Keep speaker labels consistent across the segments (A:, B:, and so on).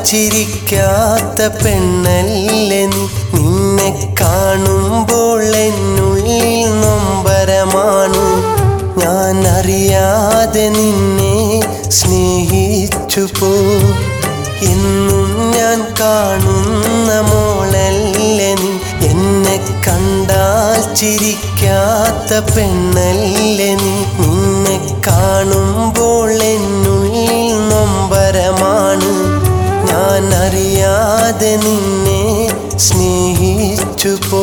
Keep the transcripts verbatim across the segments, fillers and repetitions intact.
A: ചിരിക്കാത്ത പെണ്ണല്ലേ നീ. നിന്നെ കാണുമ്പോൾ എന്നുള്ളിൽ നൊമ്പരമാണ്. ഞാൻ അറിയാതെ നിന്നെ സ്നേഹിച്ചു പോ. എന്നും ഞാൻ കാണുന്ന മോളല്ലേ നീ. എന്നെ കണ്ടാൽ ചിരിക്കാത്ത പെണ്ണല്ലേ നീ. നിന്നെ കാണുമ്പോൾ എന്നുള്ളിൽ നൊമ്പരമാണ്. ഞാൻ അറിയാതെ നിന്നെ സ്നേഹിച്ചു പോ.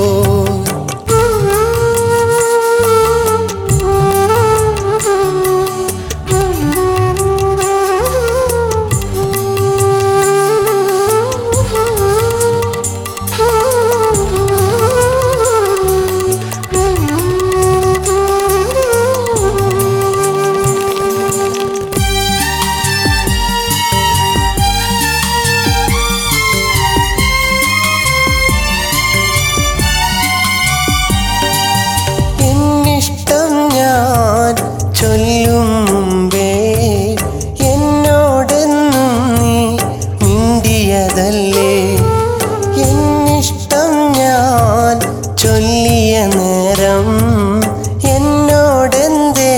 A: ചൊല്ലും മുമ്പേ എന്നോടെന്നും നീ മിണ്ടിയതല്ലേ. എന്നിഷ്ടം ഞാൻ ചൊല്ലിയ നേരം എന്നോടെന്തേ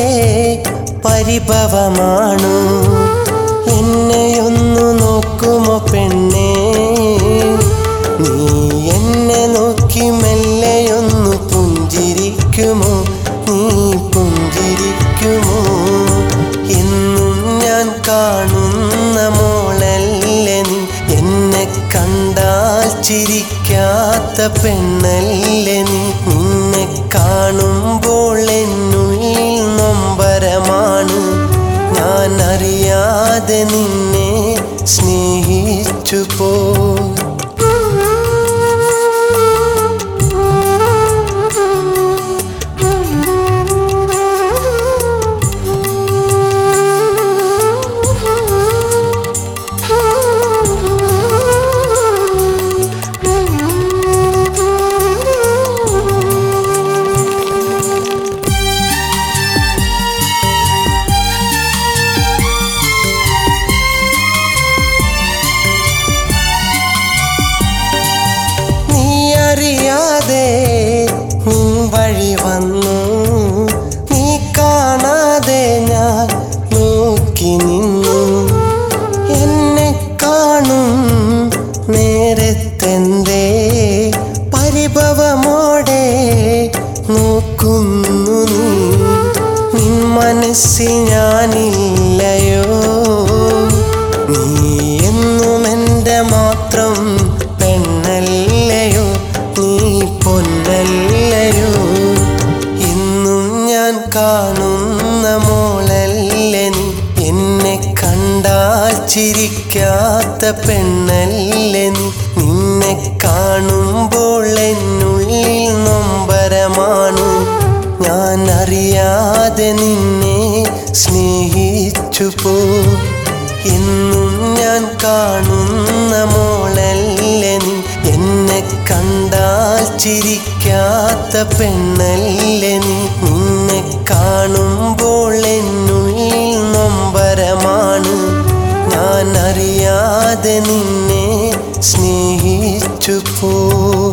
A: പരിഭവമാണു. എന്നെയൊന്നു നോക്കുമോ പെണ്ണേ, നീ എന്നെ നോക്കി മെല്ലെയൊന്നു പുഞ്ചിരിക്കുമോ, നീ പുഞ്ചിരിക്കുമോ. എന്നും ഞാൻ കാണുന്ന മോളല്ലേ നീ. എന്നെ കണ്ടാൽ ചിരിക്കാത്ത പെണ്ണല്ലേ നീ. നിന്നെ കാണുമ്പോൾ എന്നുള്ളിൽ നൊമ്പരമാണ്. ഞാൻ അറിയാതെ നിന്നെ സ്നേഹിച്ചു പോ. അറിയാതെ നിൻ വഴി വന്നു, നീ കാണാതെ ഞാൻ നോക്കി നിന്നു. എന്നെ കാണും നേരത്തെന്തേ പരിഭവമോടെ നോക്കുന്നു നീ. നിൻ മനസ്സിൽ ഞാനില്ലയോ, നീ എന്നും എൻ്റെ മാത്രം പെണ്ണല്ലയോ, നീ പൊന്നല്ലയോ. ഇന്നും ഞാൻ കാണുന്ന മോളല്ലേ നീ. എന്നെ കണ്ടാൽ ചിരിക്കാത്ത പെണ്ണല്ലേ നീ. നിന്നെ കാണുമ്പോൾ എന്നുള്ളിൽ നൊമ്പരമാണ്. ഞാൻ അറിയാതെ നിന്നെ സ്നേഹിച്ചു പോ. എന്നും ഞാൻ കാണുന്ന മോളല്ലേ നീ. എന്നെ കണ്ടാൽ ചിരിക്കാത്ത പെണ്ണല്ലേ നീ. നിന്നെ കാണുമ്പോൾ എന്നുള്ളിൽ നൊമ്പരമാണ്. ഞാൻ അറിയാതെ നിന്നെ സ്നേഹിച്ചു പോ.